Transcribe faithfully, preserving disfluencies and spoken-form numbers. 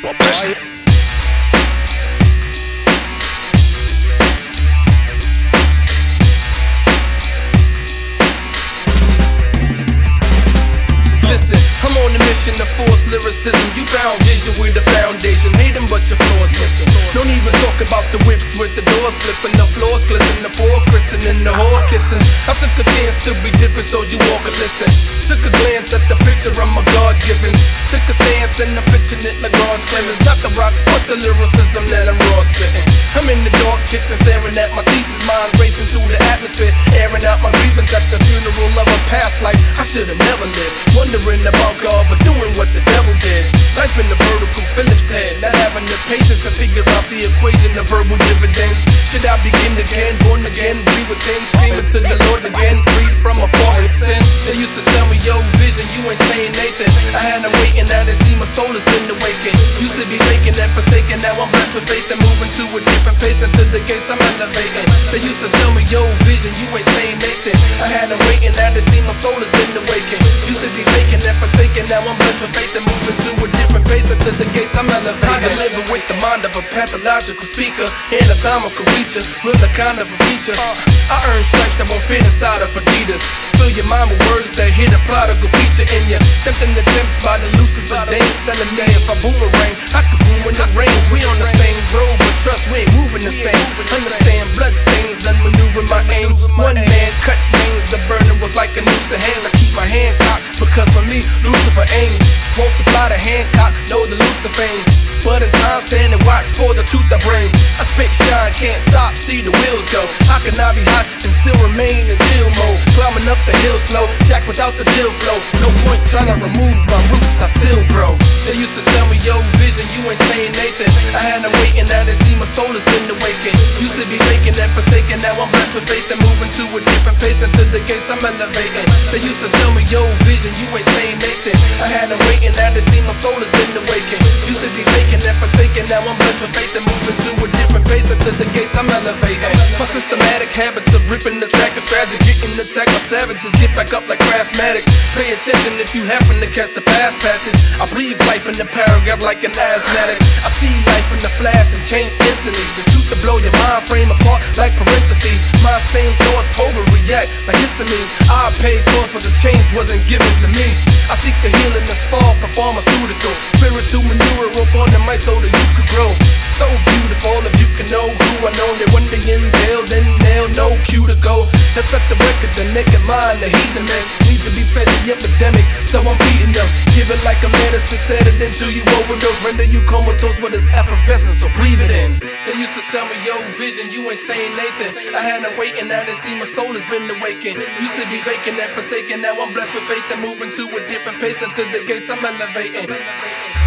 Listen, I'm on a mission to force lyricism. You found vision with the foundation. Hate them, but your flaws missing. Don't even talk about the whips with the doors flipping, the floors glistening, the poor christening, the whore kissing. I took a chance to be different, so you walk and listen. Took a glance at the picture of my God-given. Took a stance and I'm pitching it like God's Clemens. Not the rocks, but the lyricism that I'm raw spitting. I'm in the dark kitchen staring at my thesis, mind racing through the atmosphere, airing out my grievance at the funeral of a past life I should've never lived. Wondering about God, but doing what the devil did. Life in the vertical Phillips head, not having the patience to figure out the equation of verbal dividends. Should I begin again, born again, breathe within, screaming to the Lord again, freed from a foreign sin? They used to tell me, yo, vision, you ain't saying Nathan. I had them waiting, now they see my soul has been awakened. Used to be vacant and forsaken, now I'm blessed with faith and moving to a different pace. Until the gates I'm elevating. They used to tell me, yo, vision, you ain't saying Nathan. I had them waiting, now they see my soul has been awakened. Used to be vacant and forsaken, now I'm blessed with faith and moving to a different pace. Until the gates I'm elevating. I live with the mind of a pathological speaker, anatomical creature, real a kind of a teacher. I earn stripes that won't fit inside of Adidas. Fill your mind with words that hit a prodigal feature in you. Tempting the temps by the loosest of dames. Selling me if I boomerang, I could boom when it rains. We on the same road, but trust we ain't moving the same. Understand blood stains, done maneuver my aim. One man cut veins, the burner was like a noose of hands. I keep my hand cocked, because for me, Lucifer aims. Won't supply the Hancock, know the Lucifer fame. But in time, stand and watch for the truth I bring. I spit shine, can't stop, see the wheels go. How can I be hot and still remain in chill mode? Climbing up the hill slow, jack without the chill flow. No point trying to remove my roots, I still grow. They used to tell me, yo, vision, you ain't saying Nathan. I had them waiting, now they see my soul has been awakened. Used to be vacant and forsaken, now I'm blessed with faith and moving to a different pace. Until the gates I'm elevating. They used to tell me, yo, vision, you ain't saying Nathan. I had them waiting, now they see my soul has been awakened. Used to be vacant and forsaken, now I'm blessed with faith and moving to a different pace. Until the gates I'm elevating. My systematic habits of ripping the track is tragic. Getting attacked by savages, get back up like craftmatics. Pay attention if you happen to catch the past passage. I breathe life in the paragraph like an asthmatic. I see life in the flash and change instantly. The truth to blow your mind frame apart like parentheses. My same thoughts overreact like histamines. I paid cost but the change wasn't given to me. I seek a healing that's far from pharmaceutical. Spiritual manure up on the mic so the youth could grow. So beautiful if you can know who I know. They one day impaled and nailed, no cue to go. Let's set the record, the naked mind, the heathen man needs to be fed the epidemic, so I'm feeding them. Give it like a medicine, set it into you overdose. Render you comatose, but it's effervescent, so breathe it in. They used to tell me, yo, vision, you ain't saying Nathan. I had them waiting, now they see my soul has been awakened. Used to be vacant and forsaken, now I'm blessed with faith and moving to a different pace. Until the gates I'm elevating.